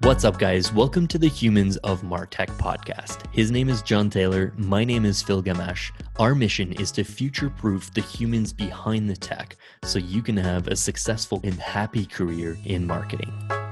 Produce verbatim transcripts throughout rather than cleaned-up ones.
What's up, guys? Welcome to the Humans of Martech podcast. His name is John Taylor. My name is Phil Gamache. Our mission is to future-proof the humans behind the tech so you can have a successful and happy career in marketing.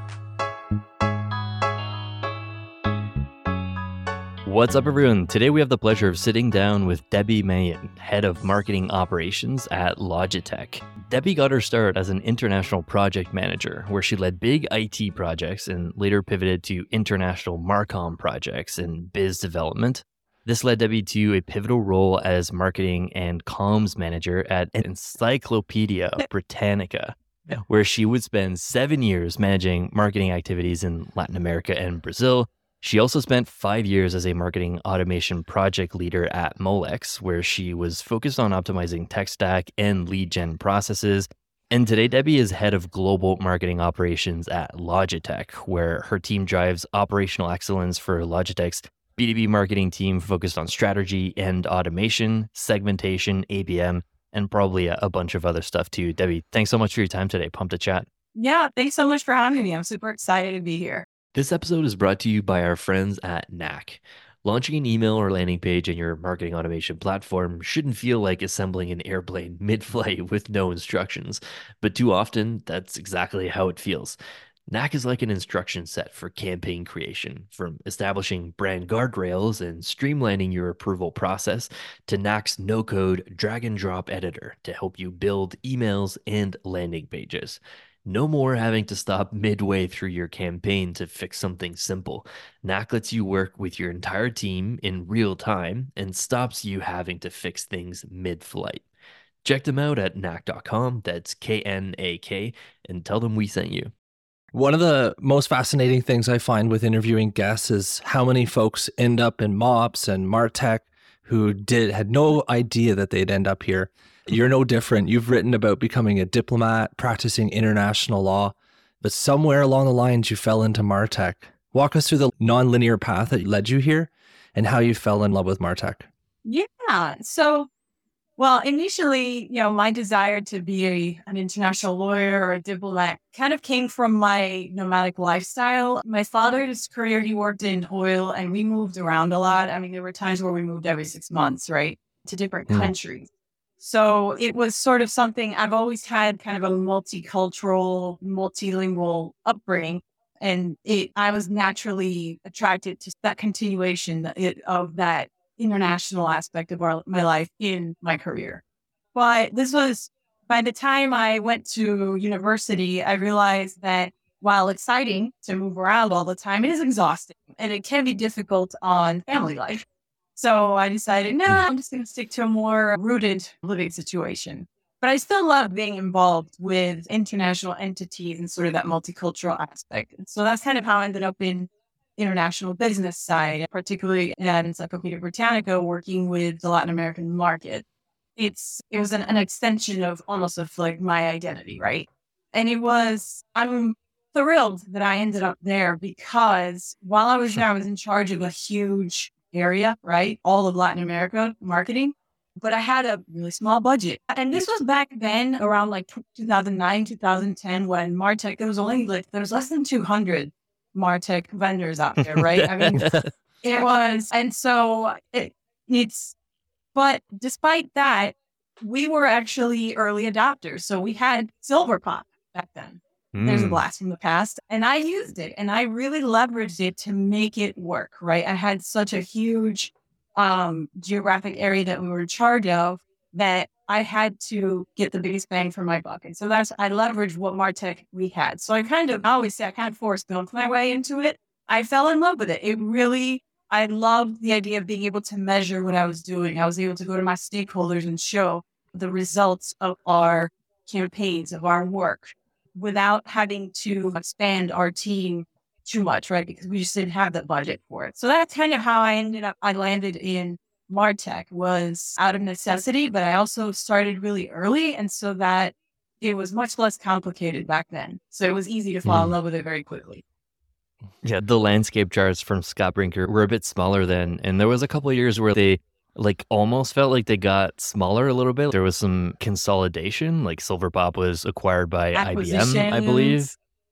What's up, everyone? Today we have the pleasure of sitting down with Debbie Mayen, Head of Marketing Operations at Logitech. Debbie got her start as an international project manager, where she led big I T projects and later pivoted to international Marcom projects and biz development. This led Debbie to a pivotal role as marketing and comms manager at Encyclopedia Britannica, where she would spend seven years managing marketing activities in Latin America and Brazil. She also spent five years as a marketing automation project leader at Molex, where she was focused on optimizing tech stack and lead gen processes. And today, Debbie is head of global marketing operations at Logitech, where her team drives operational excellence for Logitech's B two B marketing team focused on strategy and automation, segmentation, A B M, and probably a, a bunch of other stuff too. Debbie, thanks so much for your time today. Pumped to chat. Yeah, thanks so much for having me. I'm super excited to be here. This episode is brought to you by our friends at Knack. Launching an email or landing page in your marketing automation platform shouldn't feel like assembling an airplane mid-flight with no instructions, but too often, that's exactly how it feels. Knack is like an instruction set for campaign creation, from establishing brand guardrails and streamlining your approval process to Knack's no-code drag-and-drop editor to help you build emails and landing pages. No more having to stop midway through your campaign to fix something simple. Knack lets you work with your entire team in real time and stops you having to fix things mid-flight. Check them out at knack dot com, that's K N A K, and tell them we sent you. One of the most fascinating things I find with interviewing guests is how many folks end up in MOPS and MarTech who did had no idea that they'd end up here. You're no different. You've written about becoming a diplomat, practicing international law, but somewhere along the lines you fell into MarTech. Walk us through the nonlinear path that led you here and how you fell in love with MarTech. Yeah. So, well, initially, you know, my desire to be a, an international lawyer or a diplomat kind of came from my nomadic lifestyle. My father's career, he worked in oil and we moved around a lot. I mean, there were times where we moved every six months, right, to different mm. countries. So it was sort of something I've always had kind of a multicultural, multilingual upbringing. And it, I was naturally attracted to that continuation of that international aspect of our, my life in my career. But this was, by the time I went to university, I realized that while exciting to move around all the time, it is exhausting and it can be difficult on family life. So I decided, no, I'm just going to stick to a more rooted living situation. But I still love being involved with international entities and sort of that multicultural aspect. And so that's kind of how I ended up in international business side, particularly at Encyclopedia Britannica, working with the Latin American market. It's it was an, an extension of almost of like my identity, right? And it was, I'm thrilled that I ended up there because while I was there, I was in charge of a huge area, right? All of Latin America marketing, but I had a really small budget. And this was back then around like two thousand nine, two thousand ten, when MarTech, there was only like, there was less than two hundred MarTech vendors out there, right? I mean, it was, and so it, it's, but despite that, we were actually early adopters. So we had Silverpop back then. There's a blast from the past. And I used it and I really leveraged it to make it work, right? I had such a huge um, geographic area that we were in charge of that I had to get the biggest bang for my buck. And so that's, I leveraged what MarTech we had. So I kind of, I always say I kind of forced built my way into it. I fell in love with it. It really, I loved the idea of being able to measure what I was doing. I was able to go to my stakeholders and show the results of our campaigns, of our work, without having to expand our team too much, right? Because we just didn't have the budget for it. So that's kind of how I ended up, I landed in MarTech, was out of necessity, but I also started really early. And so that it was much less complicated back then. So it was easy to fall mm. in love with it very quickly. Yeah, the landscape charts from Scott Brinker were a bit smaller then. And there was a couple of years where they like almost felt like they got smaller a little bit. There was some consolidation, like Silverpop was acquired by I B M, I believe.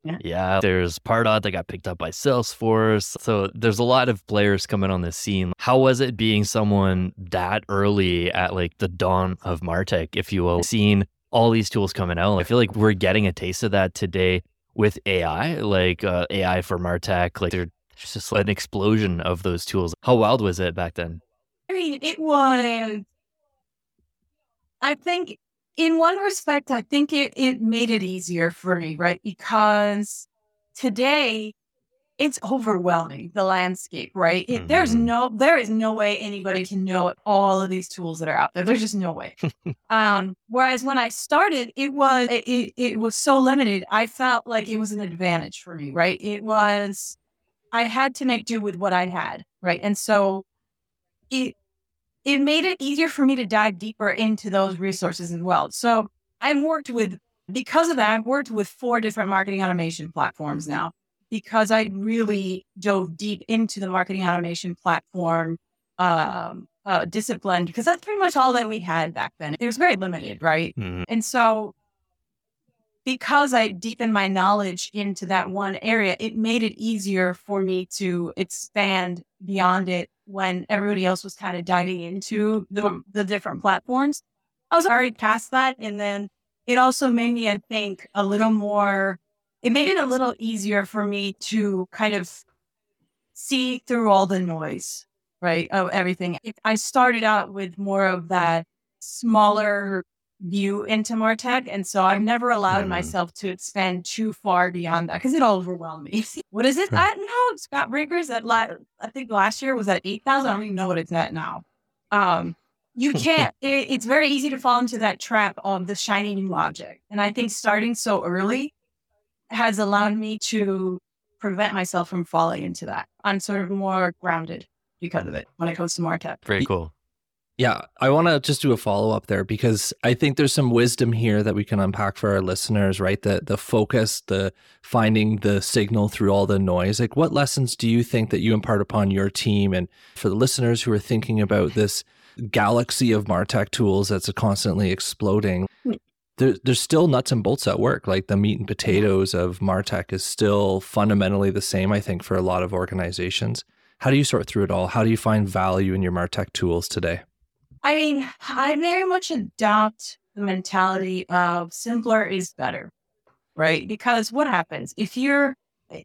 Yeah. Yeah, there's Pardot that got picked up by Salesforce. So there's a lot of players coming on the scene. How was it being someone that early at like the dawn of MarTech, if you will, seeing all these tools coming out? I feel like we're getting a taste of that today with A I, like uh, A I for MarTech. Like there's just an explosion of those tools. How wild was it back then? I mean, it was, I think in one respect, I think it, it made it easier for me, right? Because today it's overwhelming, the landscape, right? It, There's Mhm. no, there is no way anybody can know all of these tools that are out there. There's just no way. Um, whereas when I started, it was, it, it, it was so limited. I felt like it was an advantage for me, right? It was, I had to make do with what I had, right? And so it, it made it easier for me to dive deeper into those resources as well. So I've worked with, because of that, I've worked with four different marketing automation platforms now, because I really dove deep into the marketing automation platform um, uh, discipline, because that's pretty much all that we had back then. It was very limited, right? Mhm. And so because I deepened my knowledge into that one area, it made it easier for me to expand beyond it when everybody else was kind of diving into the, the different platforms. I was already past that. And then it also made me, I think, a little more, it made it a little easier for me to kind of see through all the noise, right, of everything. If I started out with more of that smaller view into MarTech. And so I've never allowed Mhm. myself to expand too far beyond that because it overwhelmed me. What is it Sure. at now? Scott Breakers at, la- I think last year was at eight thousand. I don't even know what it's at now. Um, you can't, it, it's very easy to fall into that trap of the shiny new object. And I think starting so early has allowed me to prevent myself from falling into that. I'm sort of more grounded because of it when it comes to MarTech. Very cool. Yeah, I want to just do a follow up there because I think there's some wisdom here that we can unpack for our listeners, right? The the focus, the finding the signal through all the noise. Like, what lessons do you think that you impart upon your team? And for the listeners who are thinking about this galaxy of MarTech tools that's constantly exploding, there, there's still nuts and bolts at work. Like the meat and potatoes of MarTech is still fundamentally the same, I think, for a lot of organizations. How do you sort through it all? How do you find value in your MarTech tools today? I mean, I very much adopt the mentality of simpler is better, right? Because what happens if you're,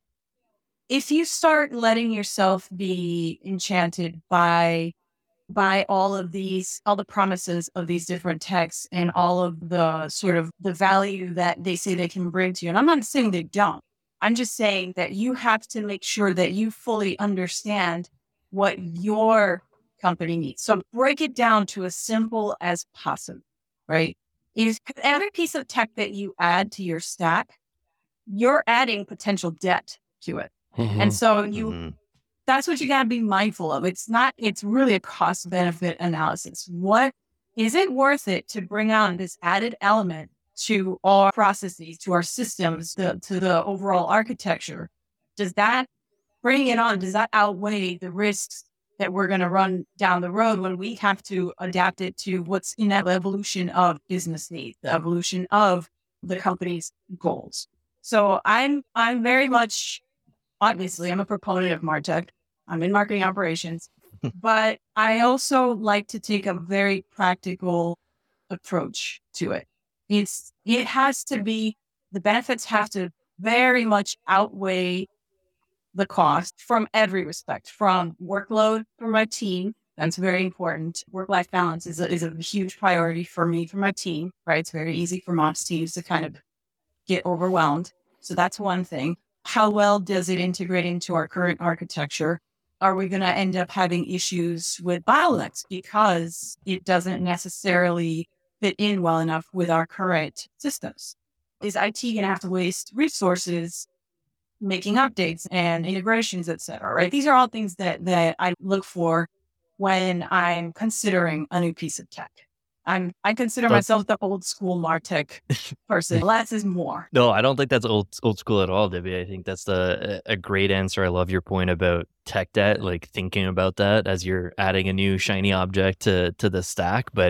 if you start letting yourself be enchanted by, by all of these, all the promises of these different texts and all of the sort of the value that they say they can bring to you. And I'm not saying they don't. I'm just saying that you have to make sure that you fully understand what your company needs. So break it down to as simple as possible, right? Is every piece of tech that you add to your stack, you're adding potential debt to it. Mm-hmm. And so you, Mhm. that's what you got to be mindful of. It's not, it's really a cost benefit analysis. What is it worth it to bring on this added element to our processes, to our systems, to, to the overall architecture? Does that bring it on? Does that outweigh the risks that we're going to run down the road when we have to adapt it to what's in that evolution of business needs, the evolution of the company's goals? So I'm, I'm very much, obviously, I'm a proponent of MarTech. I'm in marketing operations, but I also like to take a very practical approach to it. It's, it has to be, the benefits have to very much outweigh the cost from every respect, from workload for my team. That's very important. Work-life balance is a, is a huge priority for me, for my team, right? It's very easy for most teams to kind of get overwhelmed. So that's one thing. How well does it integrate into our current architecture? Are we going to end up having issues with bottlenecks because it doesn't necessarily fit in well enough with our current systems? Is I T going to have to waste resources making updates and integrations, et cetera, right? These are all things that, that I look for when I'm considering a new piece of tech. I'm, I consider That's- myself the old school MarTech person. Less is more. No, I don't think that's old old school at all, Debbie. I think that's the, a great answer. I love your point about tech debt, like thinking about that as you're adding a new shiny object to to the stack. But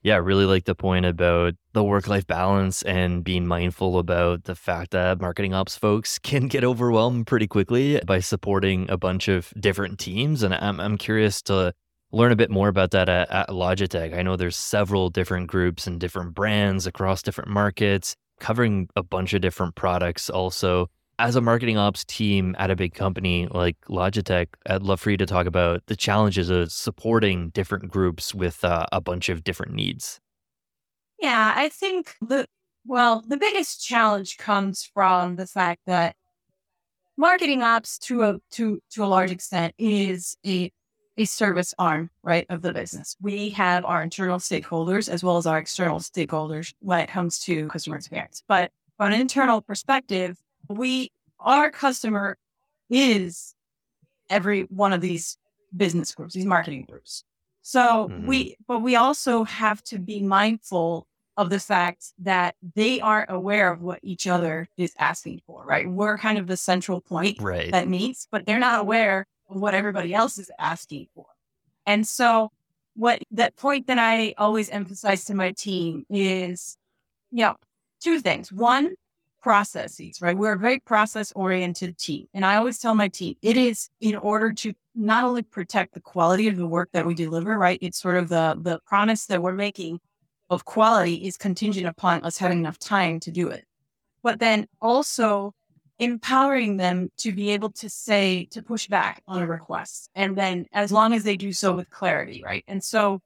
Yeah, I really like the point about the work-life balance and being mindful about the fact that marketing ops folks can get overwhelmed pretty quickly by supporting a bunch of different teams. And I'm I'm curious to learn a bit more about that at, at Logitech. I know there's several different groups and different brands across different markets, covering a bunch of different products also. As a marketing ops team at a big company like Logitech, I'd love for you to talk about the challenges of supporting different groups with uh, a bunch of different needs. Yeah, I think the, well, the biggest challenge comes from the fact that marketing ops to a, to, to a large extent is a, a service arm, right, of the business. We have our internal stakeholders as well as our external stakeholders when it comes to customer experience. But from an internal perspective, we, our customer is every one of these business groups, these marketing groups. So Mhm. we, but we also have to be mindful of the fact that they aren't aware of what each other is asking for, right? We're kind of the central point Right. that meets, but they're not aware of what everybody else is asking for. And so what that point that I always emphasize to my team is, you know, two things. One, processes, right? We're a very process oriented team. And I always tell my team, it is in order to not only protect the quality of the work that we deliver, right? It's sort of the, the promise that we're making of quality is contingent upon us having enough time to do it. But then also empowering them to be able to say, to push back on a request. And then as long as they do so with clarity, right? And so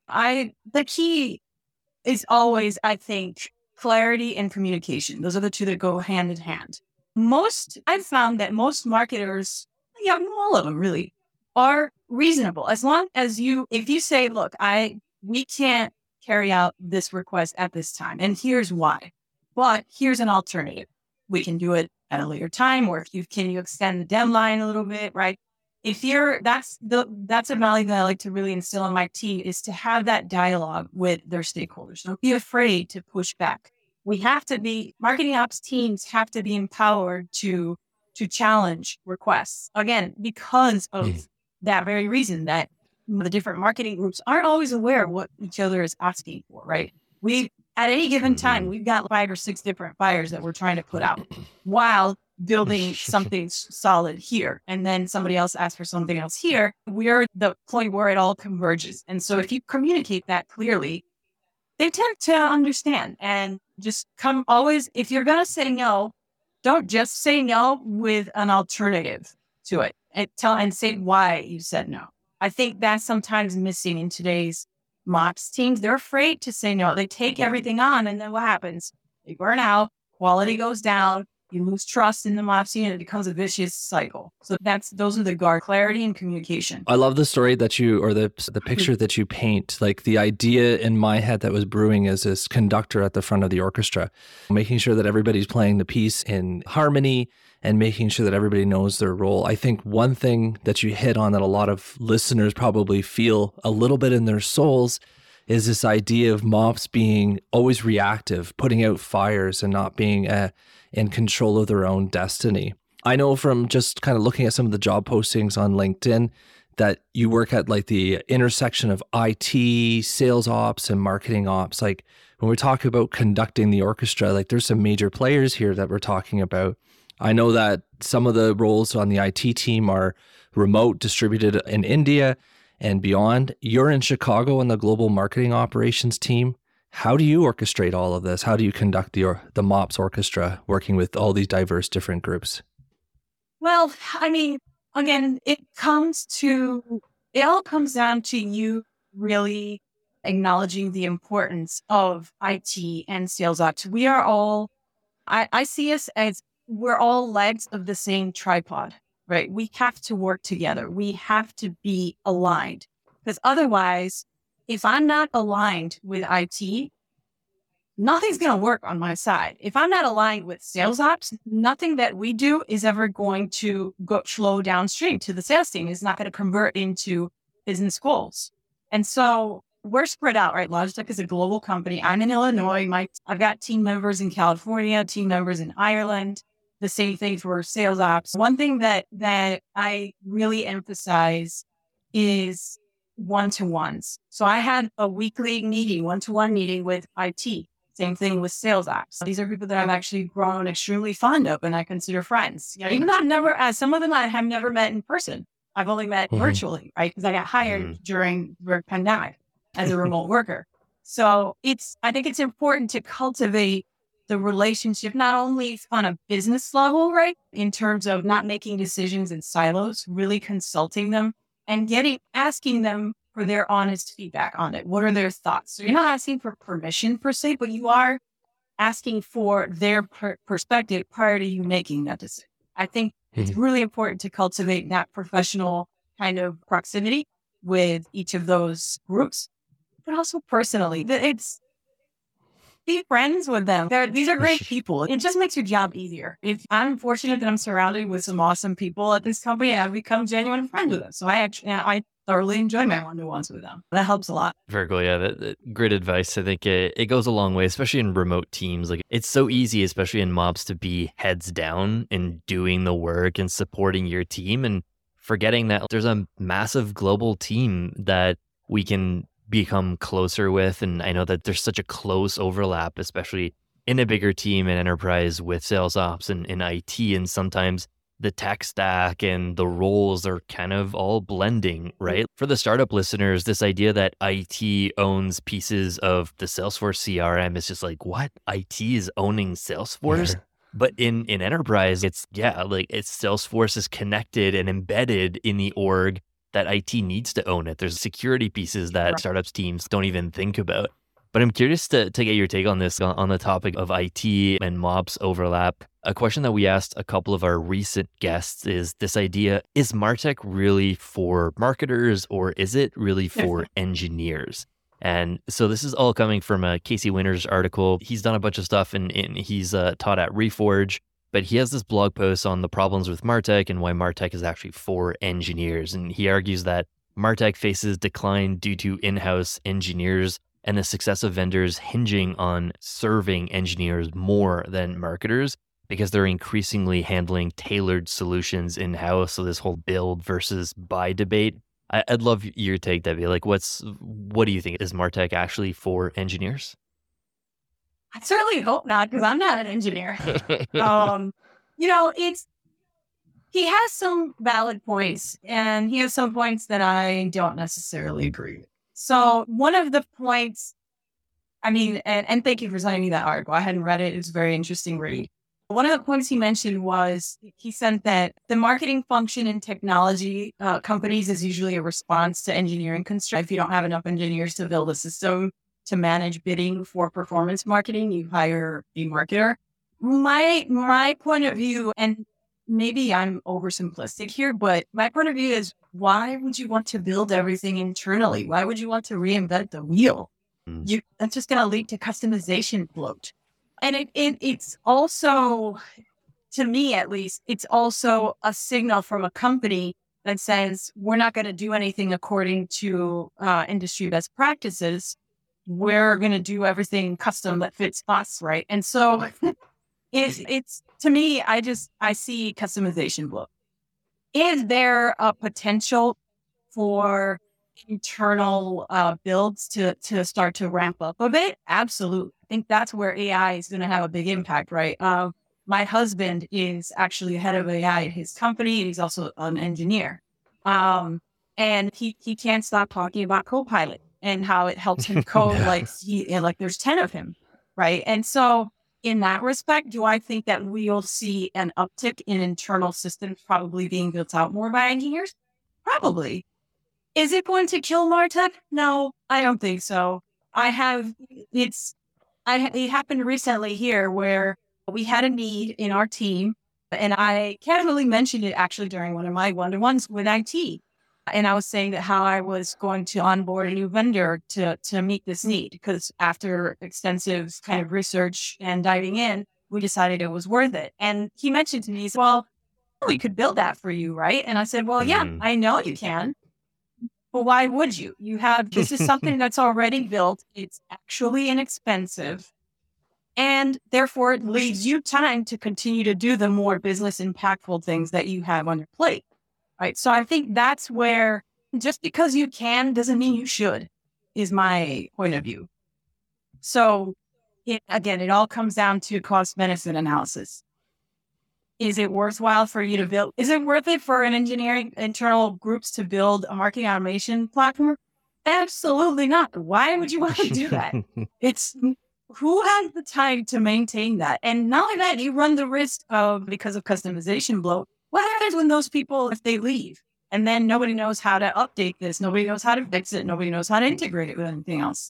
I, the key is always, I think, clarity and communication. Those are the two that go hand in hand. Most, I've found that most marketers, yeah, all of them really, are reasonable. As long as you, if you say, look, I, we can't carry out this request at this time, and here's why, but here's an alternative. We can do it at a later time, or if you can you extend the deadline a little bit, right? If you're, that's the, that's a value that I like to really instill in my team is to have that dialogue with their stakeholders. Don't be afraid to push back. We have to be, marketing ops teams have to be empowered to, to challenge requests. Again, because of Mm. that very reason that the different marketing groups aren't always aware of what each other is asking for, right? We, at any given time, Mhm. we've got five or six different fires that we're trying to put out while building something s- solid here. And then somebody else asks for something else here. We're the point where it all converges. And so if you communicate that clearly, they tend to understand and just come always, if you're going to say no, don't just say no with an alternative to it and tell and say why you said no. I think that's sometimes missing in today's MOPS teams. They're afraid to say no. They take everything on, and then what happens? They burn out, quality goes down, you lose trust in the MOPS unit, it becomes a vicious cycle. So that's those are the guard, clarity and communication. I love the story that you, or the the picture that you paint. Like the idea in my head that was brewing is this conductor at the front of the orchestra, making sure that everybody's playing the piece in harmony and making sure that everybody knows their role. I think one thing that you hit on that a lot of listeners probably feel a little bit in their souls is this idea of MOPS being always reactive, putting out fires and not being uh, in control of their own destiny. I know from just kind of looking at some of the job postings on LinkedIn that you work at like the intersection of I T, sales ops, and marketing ops. Like when we talk about conducting the orchestra, like there's some major players here that we're talking about. I know that some of the roles on the I T team are remote, distributed in India and beyond. You're in Chicago on the global marketing operations team. How do you orchestrate all of this? How do you conduct the or, the MOPS orchestra working with all these diverse different groups? Well, I mean, again, it comes to, it all comes down to you really acknowledging the importance of I T and sales ops. We are all, I, I see us as we're all legs of the same tripod, right? We have to work together. We have to be aligned because otherwise, if I'm not aligned with I T, nothing's going to work on my side. If I'm not aligned with sales ops, nothing that we do is ever going to go flow downstream to the sales team. It's not going to convert into business goals. And so we're spread out, right? Logitech is a global company. I'm in Illinois. My, I've got team members in California, team members in Ireland. The same thing for sales ops. One thing that, that I really emphasize is one-to-ones. So I had a weekly meeting, one-to-one meeting with I T. Same thing with sales ops. These are people that I've actually grown extremely fond of and I consider friends. You know, even though I've never, uh, some of them I have never met in person. I've only met mm-hmm. virtually, right? Because I got hired mm-hmm. during the pandemic as a remote worker. So it's, I think it's important to cultivate the relationship, not only on a business level, right? In terms of not making decisions in silos, really consulting them and getting, asking them for their honest feedback on it. What are their thoughts? So you're not asking for permission per se, but you are asking for their per- perspective prior to you making that decision. I think mm-hmm. it's really important to cultivate that professional kind of proximity with each of those groups, but also personally. It's be friends with them. They're, these are great people. It just makes your job easier. If I'm fortunate that I'm surrounded with some awesome people at this company, I've become genuine friends with them. So I actually, I thoroughly enjoy my one-to-ones with them. That helps a lot. Very cool. Yeah, that, that, great advice. I think it, it goes a long way, especially in remote teams. Like it's so easy, especially in mobs, to be heads down and doing the work and supporting your team and forgetting that there's a massive global team that we can become closer with. And I know that there's such a close overlap, especially in a bigger team and enterprise with sales ops and, and I T. And sometimes the tech stack and the roles are kind of all blending, right? For the startup listeners, this idea that I T owns pieces of the Salesforce C R M is just like, what? I T is owning Salesforce? But in, in enterprise, it's, yeah, like it's Salesforce is connected and embedded in the org that I T needs to own it. There's security pieces that startups teams don't even think about. But I'm curious to, to get your take on this, on, on the topic of I T and mobs overlap. A question that we asked a couple of our recent guests is this idea, is MarTech really for marketers or is it really for engineers? And so this is all coming from a Casey Winters article. He's done a bunch of stuff and, and he's uh, taught at Reforge. But he has this blog post on the problems with MarTech and why MarTech is actually for engineers. And he argues that MarTech faces decline due to in-house engineers and the success of vendors hinging on serving engineers more than marketers because they're increasingly handling tailored solutions in-house. So this whole build versus buy debate. I, I'd love your take, Debbie. Like, what's what do you think? Is MarTech actually for engineers? I certainly hope not, because I'm not an engineer. um, you know, it's, he has some valid points and he has some points that I don't necessarily agree with. So one of the points, I mean, and, and thank you for sending me that article. I hadn't read it. It's a very interesting read. One of the points he mentioned was he said that the marketing function in technology uh, companies is usually a response to engineering constraints. If you don't have enough engineers to build a system to manage bidding for performance marketing, you hire a marketer. My my point of view, and maybe I'm oversimplistic here, but my point of view is, why would you want to build everything internally? Why would you want to reinvent the wheel? Mm. You, that's just going to lead to customization bloat. And it, it it's also, to me at least, it's also a signal from a company that says, we're not going to do anything according to uh, industry best practices. We're going to do everything custom that fits us, right? And so it's, it's, to me, I just, I see customization bloat. Is there a potential for internal uh, builds to, to start to ramp up a bit? Absolutely. I think that's where A I is going to have a big impact, right? Uh, my husband is actually head of A I at his company. And he's also an engineer. Um, and he, he can't stop talking about Copilot and how it helps him code. yeah. Like he, like there's ten of him, right? And so in that respect, do I think that we'll see an uptick in internal systems probably being built out more by engineers? Probably. Is it going to kill MarTech? No, I don't think so. I have, it's, I, it happened recently here where we had a need in our team and I casually mentioned it actually during one of my one-to-ones with I T. And I was saying that how I was going to onboard a new vendor to, to meet this need, because after extensive kind of research and diving in, we decided it was worth it. And he mentioned to me, he said, well, we could build that for you, right? And I said, well, yeah, mm. I know you can, but why would you? You have, this is something that's already built. It's actually inexpensive. And therefore it leaves you time to continue to do the more business impactful things that you have on your plate. Right. So I think that's where just because you can doesn't mean you should, is my point of view. So it, again, it all comes down to cost benefit analysis. Is it worthwhile for you to build? Is it worth it for an engineering internal groups to build a marketing automation platform? Absolutely not. Why would you want to do that? It's who has the time to maintain that? And not only that, you run the risk of, because of customization bloat, what happens when those people, if they leave? And then nobody knows how to update this. Nobody knows how to fix it. Nobody knows how to integrate it with anything else.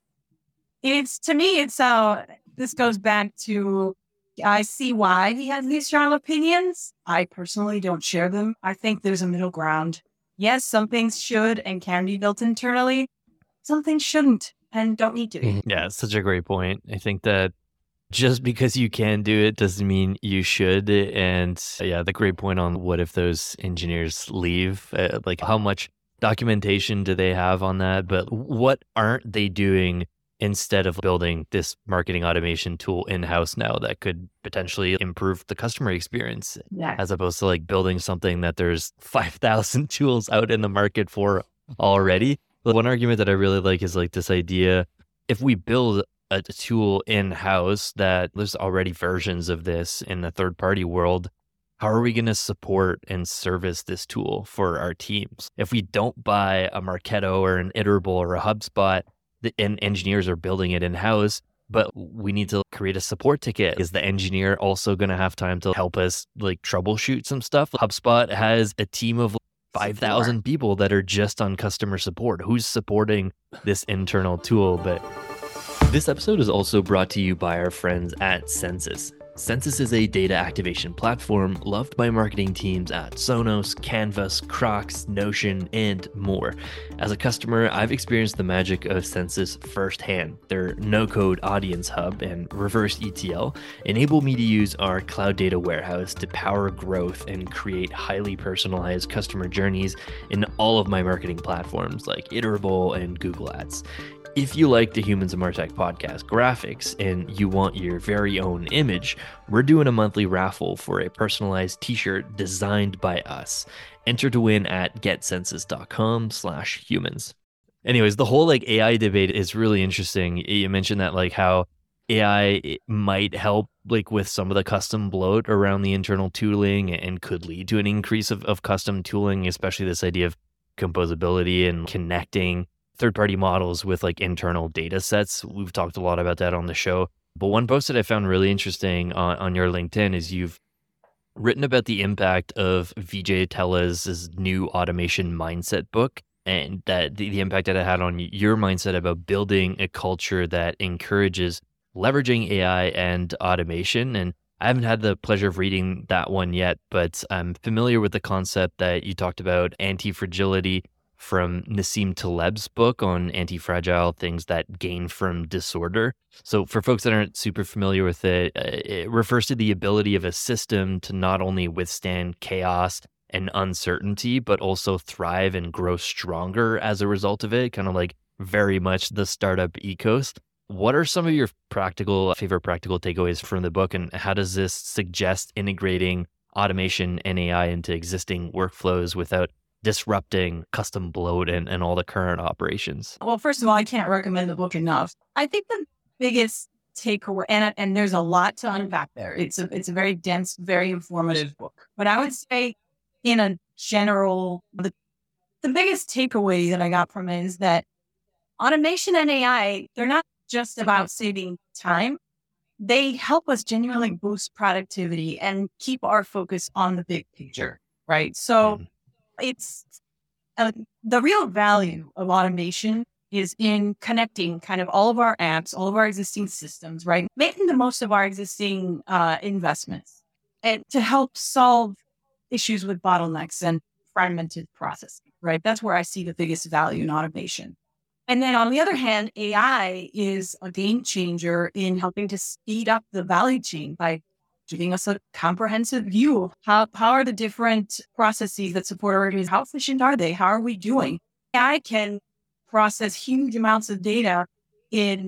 It's, to me, it's, uh, this goes back to, I see why he has these strong opinions. I personally don't share them. I think there's a middle ground. Yes, some things should and can be built internally. Some things shouldn't and don't need to be. Yeah, it's such a great point. I think that just because you can do it doesn't mean you should. And yeah, the great point on what if those engineers leave, uh, like how much documentation do they have on that? But what aren't they doing instead of building this marketing automation tool in-house now that could potentially improve the customer experience, Yeah. as opposed to like building something that there's five thousand tools out in the market for already? But one argument that I really like is like this idea, if we build a tool in-house that there's already versions of this in the third-party world, how are we going to support and service this tool for our teams? If we don't buy a Marketo or an Iterable or a HubSpot, the and engineers are building it in-house, but we need to create a support ticket. Is the engineer also going to have time to help us like troubleshoot some stuff? HubSpot has a team of five thousand people that are just on customer support. Who's supporting this internal tool? But this episode is also brought to you by our friends at Census. Census is a data activation platform loved by marketing teams at Sonos, Canvas, Crocs, Notion, and more. As a customer, I've experienced the magic of Census firsthand. Their no-code audience hub and reverse E T L enable me to use our cloud data warehouse to power growth and create highly personalized customer journeys in all of my marketing platforms like Iterable and Google Ads. If you like the Humans of Martech podcast graphics and you want your very own image, we're doing a monthly raffle for a personalized t-shirt designed by us. Enter to win at getcensus.com slash humans. Anyways, the whole like A I debate is really interesting. You mentioned that like how A I might help like with some of the custom bloat around the internal tooling and could lead to an increase of, of custom tooling, especially this idea of composability and connecting third-party models with like internal data sets. We've talked a lot about that on the show. But one post that I found really interesting on, on your LinkedIn is you've written about the impact of Vijay Tella's new automation mindset book, and that the, the impact that it had on your mindset about building a culture that encourages leveraging A I and automation. And I haven't had the pleasure of reading that one yet, but I'm familiar with the concept that you talked about, anti-fragility, from Nassim Taleb's book on anti-fragile things that gain from disorder. So for folks that aren't super familiar with it, uh, it refers to the ability of a system to not only withstand chaos and uncertainty, but also thrive and grow stronger as a result of it, kind of like very much the startup ethos. What are some of your practical, favorite practical takeaways from the book, and how does this suggest integrating automation and A I into existing workflows without disrupting custom bloat and, and all the current operations? Well, first of all, I can't recommend the book enough. I think the biggest takeaway, and, and there's a lot to unpack there. It's a, it's a very dense, very informative book. But I would say in a general, the, the biggest takeaway that I got from it is that automation and A I, they're not just about saving time. They help us genuinely boost productivity and keep our focus on the big picture, right? So mm. it's uh, the real value of automation is in connecting kind of all of our apps, all of our existing systems, right? Making the most of our existing uh, investments and to help solve issues with bottlenecks and fragmented processing, right? That's where I see the biggest value in automation. And then on the other hand, A I is a game changer in helping to speed up the value chain by giving us a comprehensive view of how, how are the different processes that support our organization, how efficient are they? How are we doing? A I can process huge amounts of data in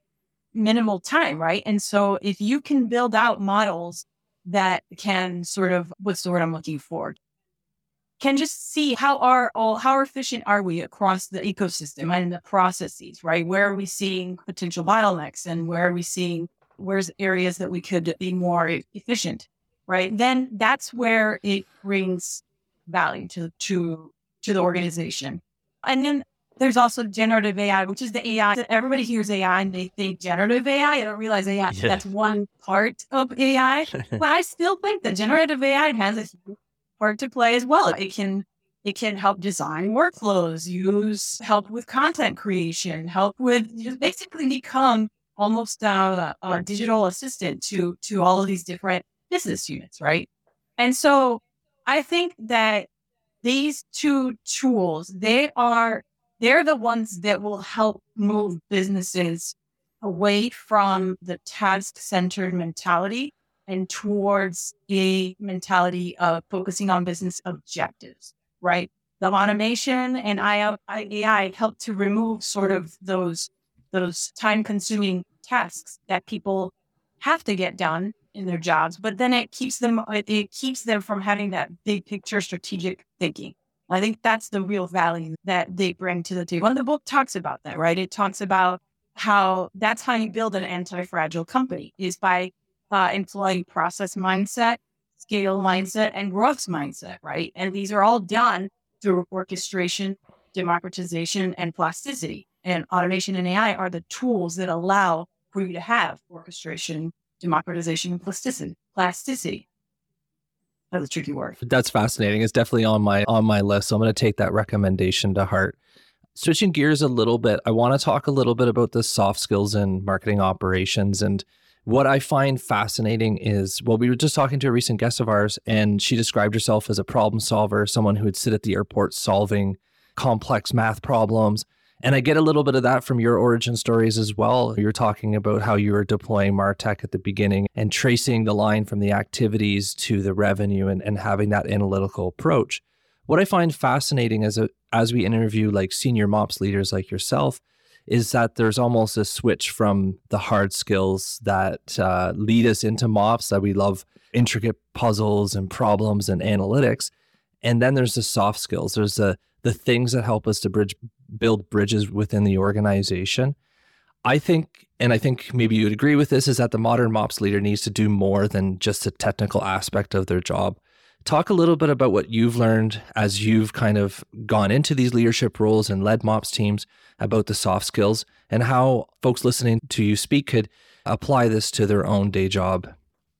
minimal time, right? And so if you can build out models that can sort of, what's the word I'm looking for? can just see how are all how efficient are we across the ecosystem and the processes, right? Where are we seeing potential bottlenecks, and where are we seeing where's areas that we could be more efficient, right? Then that's where it brings value to to to the organization. And then there's also generative A I, which is the A I that everybody hears A I and they think generative A I. I don't realize A I, Yeah. that's one part of A I. But I still think that generative A I has a huge part to play as well. It can it can help design workflows, use help with content creation, help with just basically become almost a, a digital assistant to to all of these different business units, right? And so I think that these two tools, they are they're the ones that will help move businesses away from the task-centered mentality and towards a mentality of focusing on business objectives, right? The automation and A I help to remove sort of those, those time-consuming tasks that people have to get done in their jobs, but then it keeps them, it, it keeps them from having that big picture strategic thinking. I think that's the real value that they bring to the table. And the book talks about that, right? It talks about how that's how you build an anti-fragile company, is by uh, employing process mindset, scale mindset, and growth mindset, right? And these are all done through orchestration, democratization, and plasticity. And automation and A I are the tools that allow for you to have orchestration, democratization, and plasticity. Plasticity. That's a tricky word. That's fascinating. It's definitely on my on my list. So I'm going to take that recommendation to heart. Switching gears a little bit, I want to talk a little bit about the soft skills in marketing operations. And what I find fascinating is, well, we were just talking to a recent guest of ours, and she described herself as a problem solver, someone who would sit at the airport solving complex math problems. And I get a little bit of that from your origin stories as well. You're talking about how you were deploying MarTech at the beginning and tracing the line from the activities to the revenue, and, and having that analytical approach. What I find fascinating as a, as we interview like senior MOPS leaders like yourself is that there's almost a switch from the hard skills that uh, lead us into MOPS, that we love intricate puzzles and problems and analytics. And then there's the soft skills. There's the the things that help us to bridge, build bridges within the organization. I think, and I think maybe you would agree with this, is that the modern MOPS leader needs to do more than just the technical aspect of their job. Talk a little bit about what you've learned as you've kind of gone into these leadership roles and led MOPS teams, about the soft skills, and how folks listening to you speak could apply this to their own day job.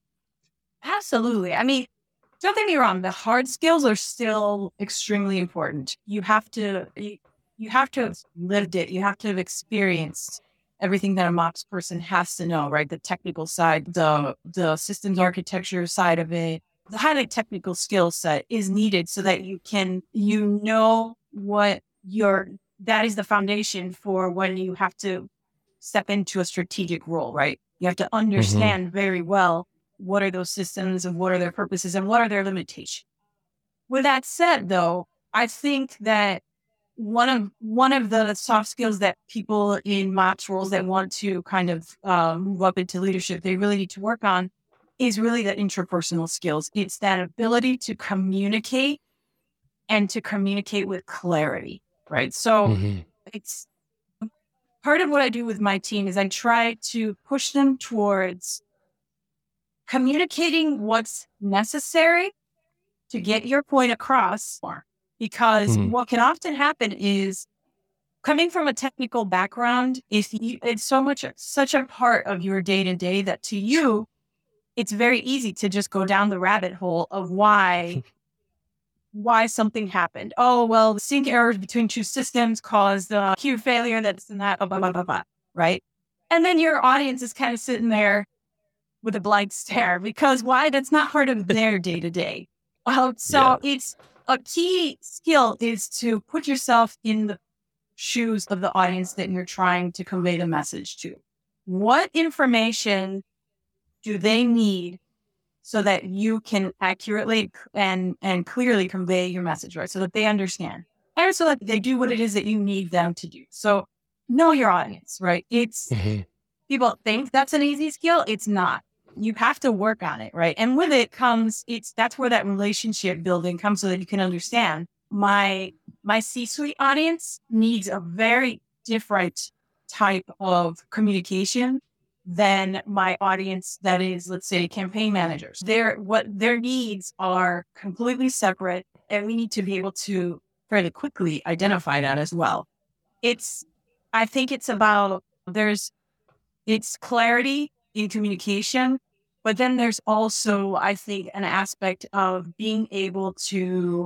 Absolutely. I mean, don't get me wrong, the hard skills are still extremely important. You have to you, you have to have lived it. You have to have experienced everything that a MOPS person has to know, right? The technical side, the the systems architecture side of it, the highly technical skill set is needed so that you can, you know what your, that is the foundation for when you have to step into a strategic role, right? You have to understand mm-hmm. very well what are those systems and what are their purposes and what are their limitations. With that said, though, I think that one of one of the soft skills that people in MOPS roles that want to kind of uh, move up into leadership, they really need to work on, is really the interpersonal skills. It's that ability to communicate and to communicate with clarity, right? So mm-hmm. it's part of what I do with my team is I try to push them towards communicating what's necessary to get your point across more. Because mm-hmm. what can often happen is, coming from a technical background, if you, it's so much, such a part of your day to day that to you, it's very easy to just go down the rabbit hole of why, why something happened. Oh, well, the sync errors between two systems caused the queue failure, that's and that, blah, blah, blah, blah, blah, right? And then your audience is kind of sitting there with a blank stare, because why? That's not part of their day to day. Well, so yeah. It's a key skill is to put yourself in the shoes of the audience that you're trying to convey the message to. What information do they need so that you can accurately and, and clearly convey your message, right? So that they understand, and so that they do what it is that you need them to do. So know your audience, right? It's mm-hmm. people think that's an easy skill. It's not. you have to work on it, right? And with it comes, it's that's where that relationship building comes so that you can understand my my C-suite audience needs a very different type of communication than my audience that is, let's say, campaign managers. Their what their needs are completely separate, and we need to be able to fairly quickly identify that as well. It's I think it's about there's it's clarity in communication, but then there's also, I think, an aspect of being able to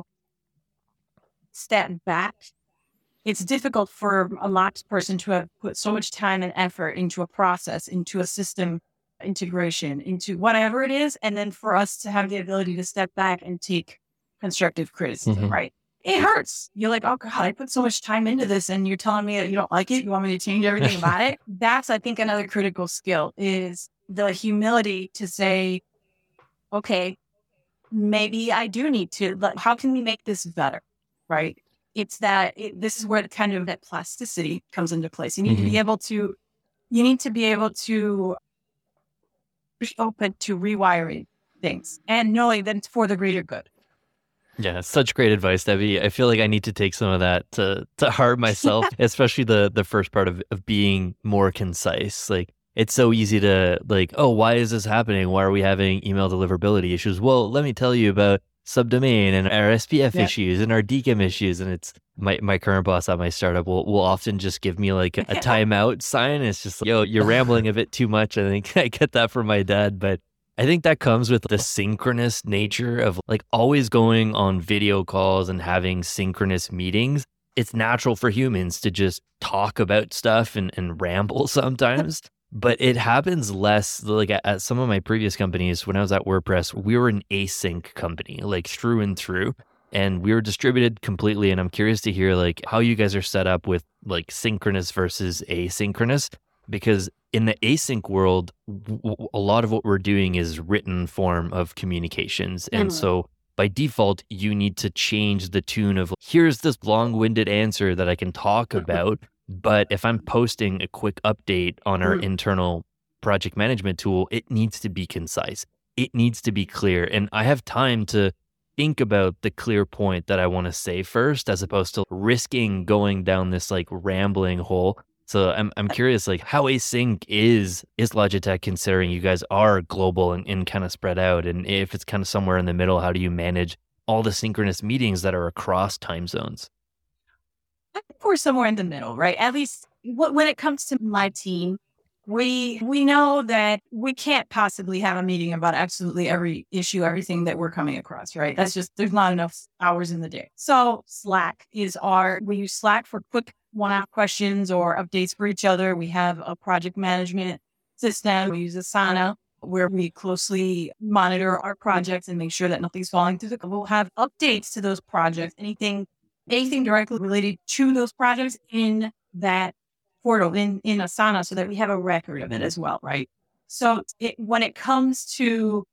step back. It's difficult for a Mox person to have put so much time and effort into a process, into a system integration, into whatever it is, and then for us to have the ability to step back and take constructive criticism, Mm-hmm. right? It hurts. You're like, oh God, I put so much time into this and you're telling me that you don't like it. You want me to change everything about it. That's, I think, another critical skill is the humility to say, okay, maybe I do need to, like, how can we make this better? Right. It's that it, this is where the kind of that plasticity comes into place. You need Mm-hmm. to be able to, you need to be able to be open to rewiring things and knowing that it's for the greater good. Yeah, such great advice, Debbie. I feel like I need to take some of that to to heart myself, especially the the first part of, of being more concise. Like it's so easy to like, oh, why is this happening? Why are we having email deliverability issues? Well, let me tell you about subdomain and our S P F Yeah. issues and our D K I M issues. And it's my, my current boss at my startup will, will often just give me like a, a timeout sign. It's just like, yo, you're rambling a bit too much. I think I get that from my dad, but I think that comes with the synchronous nature of like always going on video calls and having synchronous meetings. It's natural for humans to just talk about stuff and, and ramble sometimes, but it happens less. Like at, at some of my previous companies, when I was at WordPress, we were an async company, like through and through, and we were distributed completely. And I'm curious to hear like how you guys are set up with like synchronous versus asynchronous, because in the async world, w- a lot of what we're doing is written form of communications. And Mhm. so by default, you need to change the tune of here's this long-winded answer that I can talk about. But if I'm posting a quick update on our Mm. internal project management tool, it needs to be concise. It needs to be clear. And I have time to think about the clear point that I want to say first, as opposed to risking going down this like rambling hole. So I'm I'm curious, like how async is is Logitech, considering you guys are global and, and kind of spread out, and if it's kind of somewhere in the middle, how do you manage all the synchronous meetings that are across time zones? I think we're somewhere in the middle, right? At least wh- when it comes to my team, we we know that we can't possibly have a meeting about absolutely every issue, everything that we're coming across, right? That's just, there's not enough hours in the day. So Slack is our, we use Slack for quick one-off questions or updates for each other. We have a project management system. We use Asana, where we closely monitor our projects and make sure that nothing's falling through the. We'll have updates to those projects, anything, anything directly related to those projects in that portal in, in Asana, so that we have a record of it as well, right? So it, when it comes to,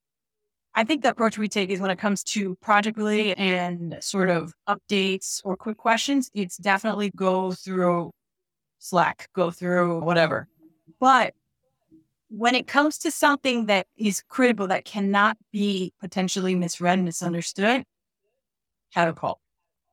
I think the approach we take is when it comes to project related and sort of updates or quick questions, it's definitely go through Slack, go through whatever. But when it comes to something that is critical, that cannot be potentially misread, misunderstood, have a call.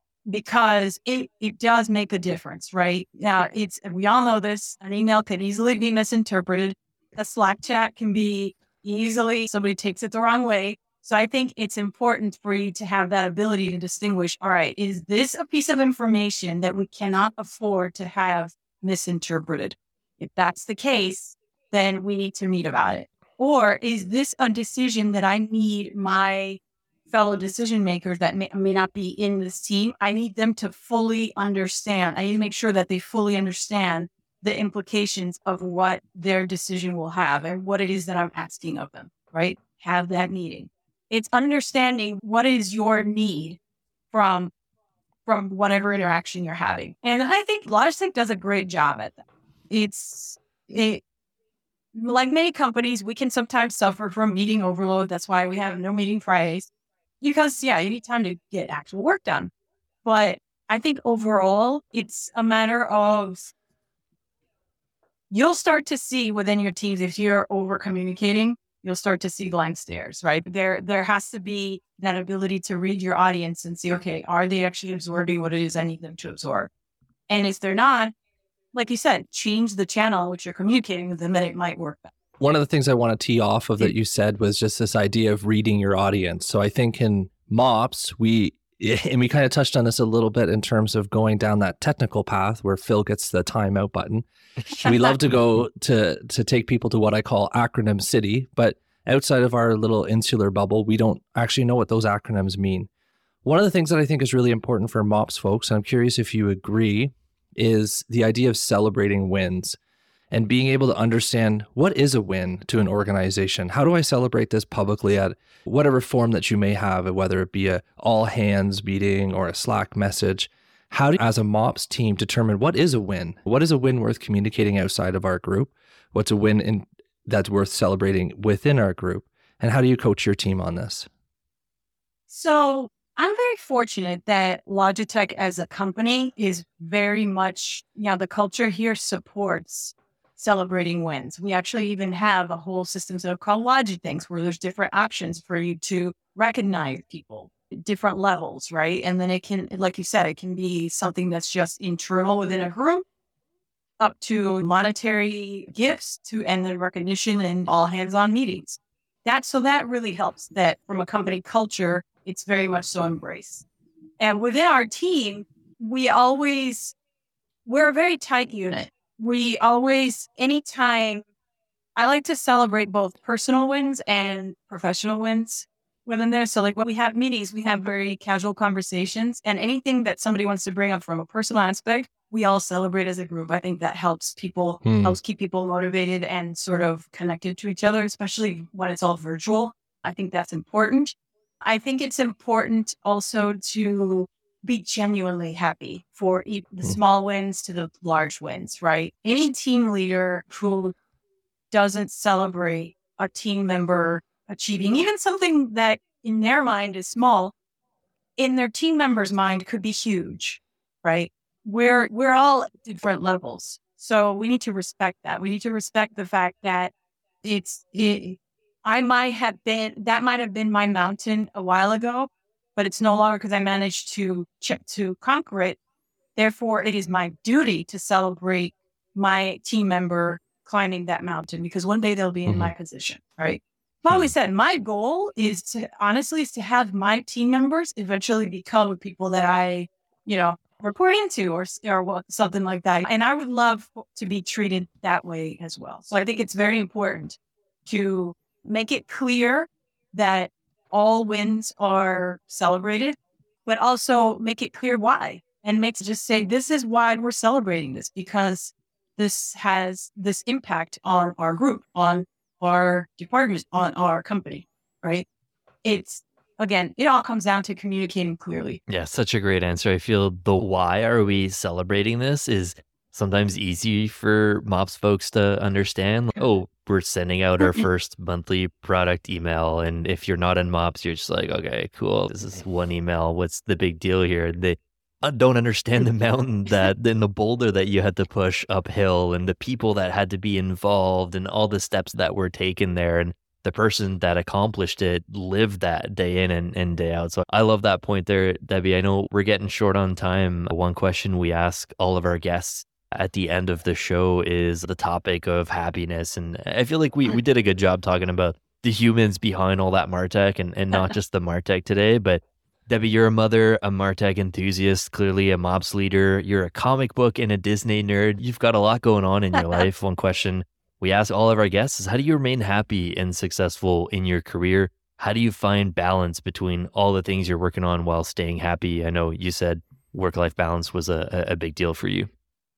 Because it, it does make a difference, right? Now, it's, we all know this, an email can easily be misinterpreted. A Slack chat can be easily, somebody takes it the wrong way. So I think it's important for you to have that ability to distinguish, all right, is this a piece of information that we cannot afford to have misinterpreted? If that's the case, then we need to meet about it. Or is this a decision that I need my fellow decision makers that may, may not be in this team, I need them to fully understand. I need to make sure that they fully understand the implications of what their decision will have and what it is that I'm asking of them, right? Have that meeting. It's understanding what is your need from, from whatever interaction you're having. And I think Logitech does a great job at that. It's, it, like many companies, we can sometimes suffer from meeting overload. That's why we have no meeting Fridays. Because, yeah, you need time to get actual work done. But I think overall, it's a matter of, you'll start to see within your teams, if you're over communicating, you'll start to see blank stares, right? There, there has to be that ability to read your audience and see, okay, are they actually absorbing what it is I need them to absorb? And if they're not, like you said, change the channel which you're communicating with them, then it might work better. One of the things I want to tee off of that you said was just this idea of reading your audience. So I think in MOPS, we, and we kind of touched on this a little bit in terms of going down that technical path where Phil gets the timeout button. We love to go to, to take people to what I call acronym city, but outside of our little insular bubble, we don't actually know what those acronyms mean. One of the things that I think is really important for MOPS folks, and I'm curious if you agree, is the idea of celebrating wins and being able to understand what is a win to an organization. How do I celebrate this publicly at whatever form that you may have, whether it be a all hands meeting or a Slack message? How do you, as a MOPS team, determine what is a win? What is a win worth communicating outside of our group? What's a win in, that's worth celebrating within our group? And how do you coach your team on this? So I'm very fortunate that Logitech as a company is very much, you know, the culture here supports celebrating wins. We actually even have a whole system so called Logithings where there's different options for you to recognize people, different levels, right? And then it can, like you said, it can be something that's just internal within a group up to monetary gifts to and then recognition and all hands on meetings. That, so that really helps that from a company culture, it's very much so embraced. And within our team, we always, we're a very tight unit. We always, anytime, I like to celebrate both personal wins and professional wins within there. So like when we have meetings, we have very casual conversations, and anything that somebody wants to bring up from a personal aspect, we all celebrate as a group. I think that helps people, hmm. helps keep people motivated and sort of connected to each other, especially when it's all virtual. I think that's important. I think it's important also to be genuinely happy for the small wins to the large wins, right? Any team leader who doesn't celebrate a team member achieving even something that in their mind is small, in their team member's mind could be huge, right? We're, we're all at different levels. So we need to respect that. We need to respect the fact that it's, it, I might have been, that might have been my mountain a while ago, but it's no longer because I managed to check to conquer it. Therefore, it is my duty to celebrate my team member climbing that mountain because one day they'll be in mm-hmm. my position, right? I've always said my goal is to, honestly, is to have my team members eventually become people that I, you know, report into or, or something like that. And I would love to be treated that way as well. So I think it's very important to make it clear that all wins are celebrated, but also make it clear why and make just say, this is why we're celebrating this because this has this impact on our group, on our department, on our company, right? It's, again, it all comes down to communicating clearly. Yeah, such a great answer. I feel the why are we celebrating this is sometimes easy for MOPS folks to understand. Like, oh, we're sending out our first monthly product email. And if you're not in MOPS, you're just like, okay, cool. This is one email. What's the big deal here? They don't understand the mountain that, and the boulder that you had to push uphill and the people that had to be involved and all the steps that were taken there. And the person that accomplished it lived that day in and, and day out. So I love that point there, Debbie. I know we're getting short on time. One question we ask all of our guests at the end of the show is the topic of happiness. And I feel like we, we did a good job talking about the humans behind all that MarTech and, and not just the MarTech today. But Debbie, you're a mother, a MarTech enthusiast, clearly a MOPS leader. You're a comic book and a Disney nerd. You've got a lot going on in your life. One question we ask all of our guests is, how do you remain happy and successful in your career? How do you find balance between all the things you're working on while staying happy? I know you said work-life balance was a, a big deal for you.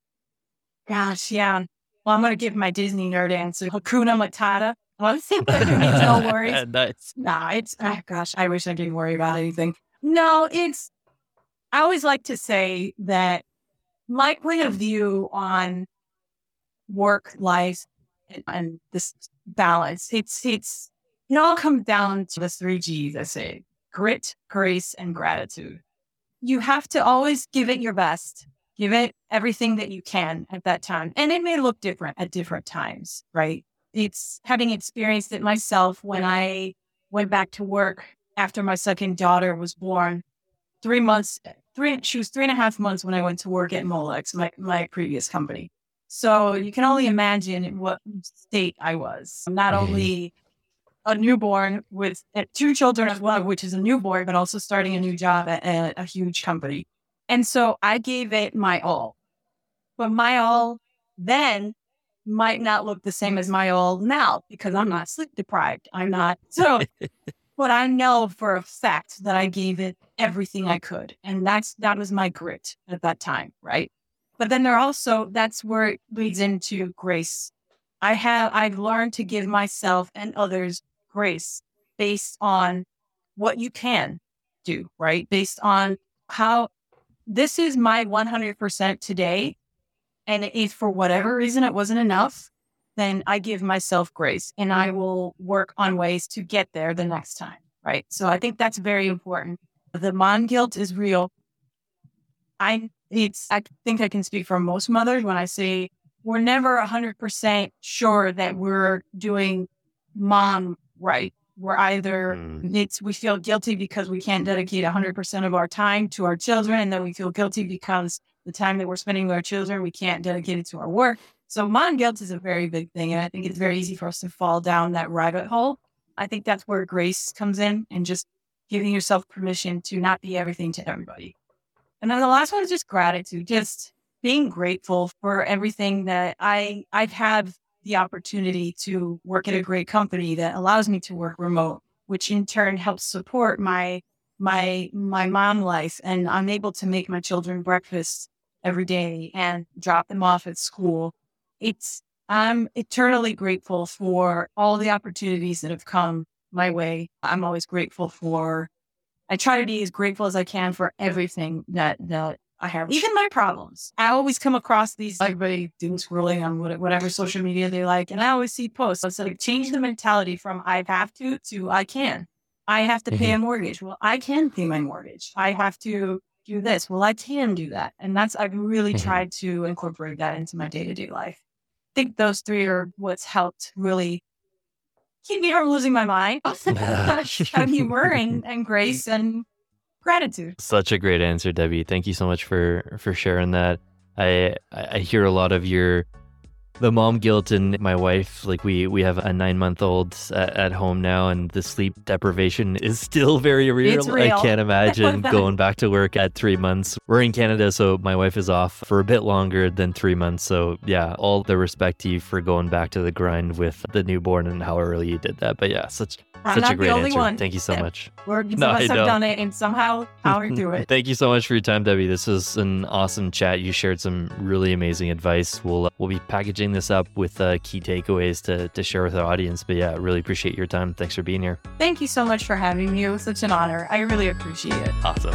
Gosh, yeah. Well, I'm going to give my Disney nerd answer. Hakuna Matata. Well, it's no worries. Nice. Nah, it's, oh, gosh, I wish I didn't worry about anything. No, it's, I always like to say that my point of view on work, life, and, and this balance, it's, it's, it all comes down to the three G's, I say, grit, grace, and gratitude. You have to always give it your best. Give it everything that you can at that time. And it may look different at different times, right? it's having experienced it myself when I went back to work after my second daughter was born. Three months, three, she was three and a half months when I went to work at Molex, my, my previous company. So you can only imagine in what state I was. Not only a newborn with two children as well, which is a newborn, but also starting a new job at a, a huge company. And so I gave it my all. But my all then might not look the same as my all now because I'm not sleep deprived. I'm not. So, but I know for a fact that I gave it everything I could. And that's, that was my grit at that time. Right. But then there also, that's where it leads into grace. I have, I've learned to give myself and others grace based on what you can do, right? Based on how this is my one hundred percent today. And if for whatever reason it wasn't enough, then I give myself grace and I will work on ways to get there the next time, right? So I think that's very important. The mom guilt is real. I it's I think I can speak for most mothers when I say we're never one hundred percent sure that we're doing mom right. We're either, mm. it's we feel guilty because we can't dedicate one hundred percent of our time to our children, and then we feel guilty because the time that we're spending with our children, we can't dedicate it to our work. So mom guilt is a very big thing, and I think it's very easy for us to fall down that rabbit hole. I think that's where grace comes in, and just giving yourself permission to not be everything to everybody. And then the last one is just gratitude, just being grateful for everything that I, I've had the opportunity to work at a great company that allows me to work remote, which in turn helps support my my my mom life. And I'm able to make my children breakfast every day and drop them off at school. It's I'm eternally grateful for all the opportunities that have come my way. I'm always grateful for, I try to be as grateful as I can for everything that, that I have, even my problems. I always come across these, like, everybody doom scrolling on whatever social media they like. And I always see posts. So it's like, change the mentality from I have to, to I can. I have to pay a mortgage. Well, I can pay my mortgage. I have to do this. Well, I can do that. And that's, I've really tried to incorporate that into my day-to-day life. I think those three are what's helped really keep me from losing my mind. Have humor and, and grace and gratitude. Such a great answer, Debbie. Thank you so much for for sharing that. I I hear a lot of your the mom guilt, and my wife, like we we have a nine month old at, at home now, and the sleep deprivation is still very real. It's real. I can't imagine going back to work at three months. We're in Canada, so my wife is off for a bit longer than three months. So yeah, all the respect to you for going back to the grind with the newborn and how early you did that. But yeah, such I'm Such not a great the only answer. one. Thank you so much. We're, some No, of I us have know. done it and somehow power through it. Thank you so much for your time, Debbie. This was an awesome chat. You shared some really amazing advice. We'll we'll be packaging this up with uh, key takeaways to, to share with our audience. But yeah, really appreciate your time. Thanks for being here. Thank you so much for having me. It was such an honor. I really appreciate it. Awesome.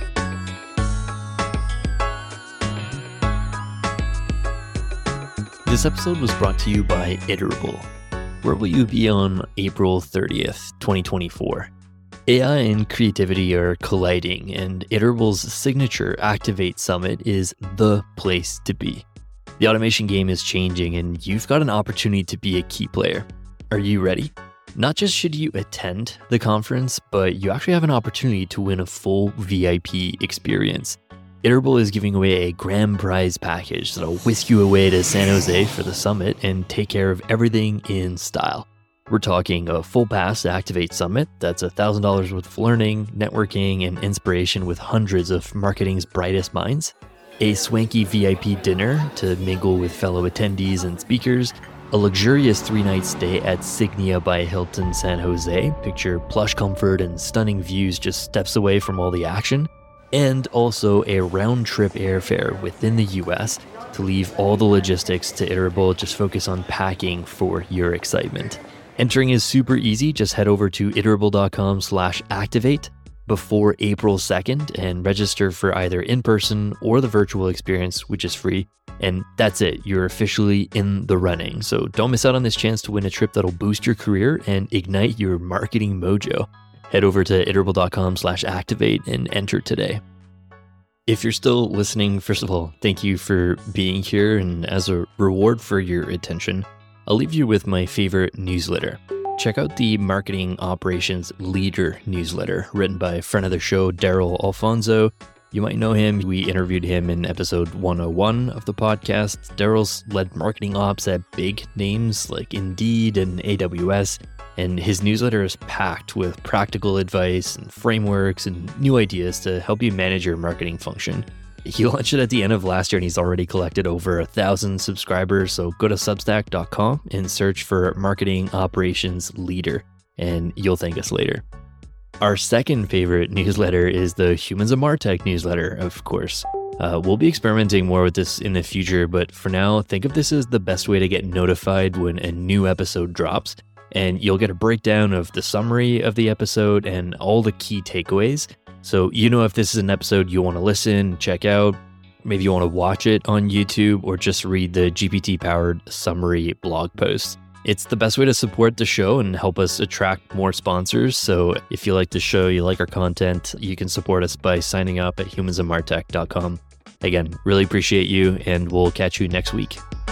This episode was brought to you by Iterable. Where will you be on April thirtieth, twenty twenty-four? A I and creativity are colliding, and Iterable's signature Activate Summit is the place to be. The automation game is changing, and you've got an opportunity to be a key player. Are you ready? Not just should you attend the conference, but you actually have an opportunity to win a full V I P experience. Iterable is giving away a grand prize package that'll whisk you away to San Jose for the summit and take care of everything in style. We're talking a full pass to Activate Summit. That's one thousand dollars worth of learning, networking, and inspiration with hundreds of marketing's brightest minds. A swanky V I P dinner to mingle with fellow attendees and speakers. A luxurious three-night stay at Signia by Hilton San Jose. Picture plush comfort and stunning views just steps away from all the action. And also a round-trip airfare within the U S to leave all the logistics to Iterable. Just focus on packing for your excitement. Entering is super easy. Just head over to iterable.com slash activate before April second and register for either in-person or the virtual experience, which is free. And that's it. You're officially in the running. So don't miss out on this chance to win a trip that'll boost your career and ignite your marketing mojo. Head over to iterable.com slash activate and enter today. If you're still listening, first of all, thank you for being here. And as a reward for your attention, I'll leave you with my favorite newsletter. Check out the Marketing Operations Leader newsletter written by a friend of the show, Daryl Alfonso. You might know him. We interviewed him in episode one oh one of the podcast. Daryl's led marketing ops at big names like Indeed and A W S, and his newsletter is packed with practical advice and frameworks and new ideas to help you manage your marketing function. He launched it at the end of last year and he's already collected over a thousand subscribers. So go to substack dot com and search for Marketing Operations Leader and you'll thank us later. Our second favorite newsletter is the Humans of Martech newsletter, of course. Uh, we'll be experimenting more with this in the future, but for now, think of this as the best way to get notified when a new episode drops. And you'll get a breakdown of the summary of the episode and all the key takeaways. So you know if this is an episode you want to listen, check out, maybe you want to watch it on YouTube or just read the G P T-powered summary blog post. It's the best way to support the show and help us attract more sponsors. So if you like the show, you like our content, you can support us by signing up at humans of martech dot com. Again, really appreciate you and we'll catch you next week.